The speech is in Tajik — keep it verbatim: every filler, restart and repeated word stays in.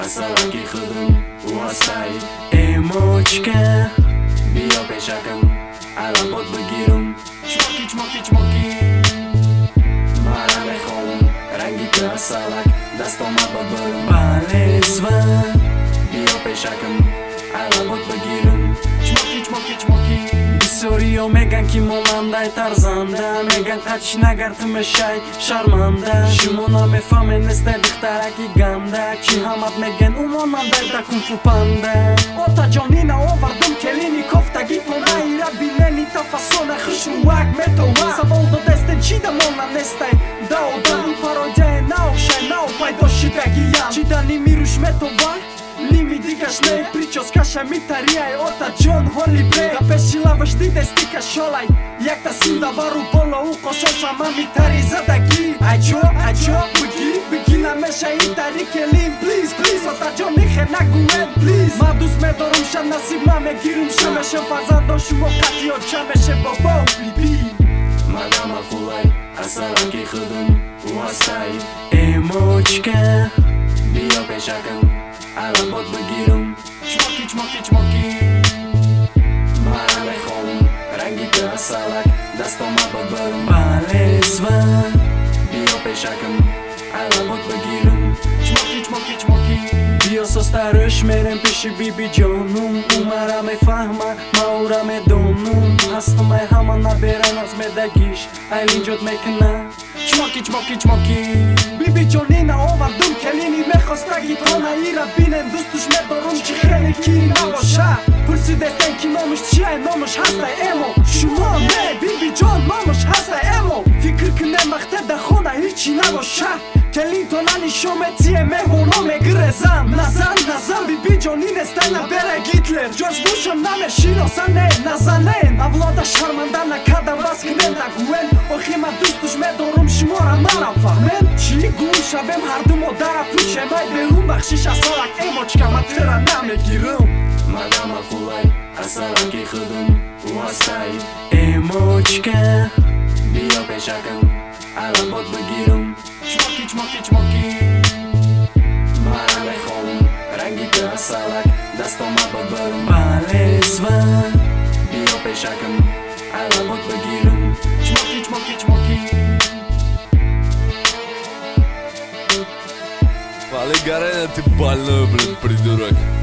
Aslanki خدم واسای ایموچکه بیا پیشکم الان بود بگیرم چماکی چماکی چماکی مرا میخوام رنگی که اصلک دستم ببرم بالزوه بیا پیشکم الان بود بگیرم چماکی چماکی چماکی بسیاریا میگن که مامندای ترزنده میگن قدش نگرتم شای شرمنده شما نمیفهمین نسته دخترکی گنده چی همت میگن اومانندای دا کنفو پنده آتا جانین آوردم کلینی کفتگی تو نایره بیننی تا فسانه خشروک میتوه سوال دو دستن چی دمانم نسته داو دانی پارودیه ناو شای ناو پیدا شدگیم چی دانی میروش میتوه Nimi digaš ne, pričoska še mi tarijaj Ota John Holy bre Kapešila vždy destika šolaj Jak ta sinda varu bolo uko šoša mami tari zadagi Aj čo, aj čo, bigi, bigi na meša i tari kelim Please, please, ota John nihe na guen, please Madus me dorum ša nasib mame girum Šame še farzando šumo kati očame še bobo, bibi Madama kulaj, asalanki khudum Uasay, emochke Biyo peshakam الان بود بگیرم چماکی چماکی چماکی مرا میخوام رنگی که اصلک دستم ببرم بالزوه بیا پیشکم الان بود بگیرم چماکی چماکی چماکی بیا سسترش میرم پیش بی بی جانم او مرا میفهمه ما او را میدونم هستم ای همان نبیرن از میدگیش ایلین جد میکنه چماکی چماکی چماکی بی بی جانین آوردم کلینی میخواستگی تا نایره بینن دوستوش میدارم چی خیلی کی نباشه پرسیدستن کی نامش چیه نامش هسته ایمو شما نه بی بی جان نامش هسته ایمو فکر کنه مخته ده خونه هیچی نباشه کلین تا ننشومتیه مهمونا میگرزم نزن نزن بی بی جانین استن نبره گیتلر جورج بوشم نمیشینو سنه نزنن اولادا شرمنده نکده بس کنه نگوین آخی من دوستوش میدارم شما را مرم فهمن چی گوم شبم هر دو مادر پوشه مای برون بخشیش اصالک ایموچکم اتره نمیگیرم مدام اقولای اصالکی خودم واسای ایموچکه بیا پیشکم الان بود بگیرم چماکی چماکی چماکی مرا میخوام رنگی که اصالک دستم ببرم بالزوه بیا پیشکم الان بود بگیرم چماکی چماکی چماکی Вали, Гарена, ты больной, блин, придурок.